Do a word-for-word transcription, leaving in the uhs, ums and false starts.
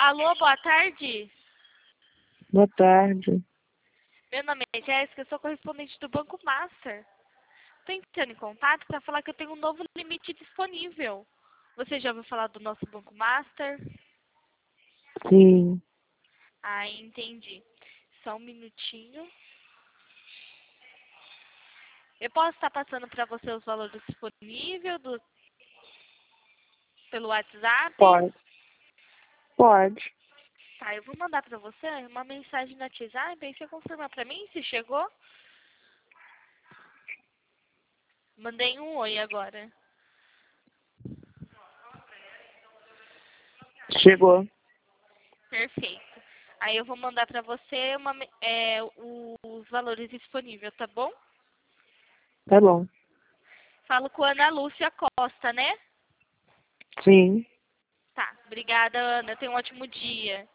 Alô, boa tarde. Boa tarde. Meu nome é Jéssica, eu sou correspondente do Banco Master. Estou entrando em contato para falar que eu tenho um novo limite disponível. Você já ouviu falar do nosso Banco Master? Sim, Ah, entendi. Só um minutinho. Eu posso estar passando para você os valores disponíveis do, pelo WhatsApp? pode. Pode. Tá, eu vou mandar para você uma mensagem no WhatsApp, aí você confirma para mim se chegou. Mandei um oi agora. Chegou. Perfeito. Aí eu vou mandar para você uma, me- é, os valores disponíveis, tá bom? Tá bom. Falo com a Ana Lúcia Costa, né? Sim. Tá. Obrigada, Ana. Tenha um ótimo dia.